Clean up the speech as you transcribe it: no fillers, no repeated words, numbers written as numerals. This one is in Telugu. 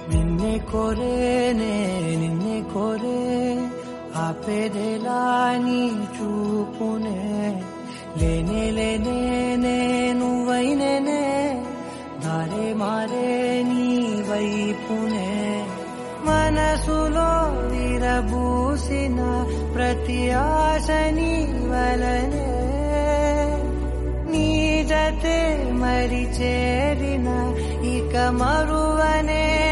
నిన్నే కోరేనే నిన్నే కోరే ఆపేదెలా నీ చూపునే లేనే లేనే నువ్వైనేనే దారే మారే నీ వైపునే మనసులో విరబూసిన ప్రతి ఆశ నీ వలనే నీ జతే మరి చేరిన ఇక మరువనే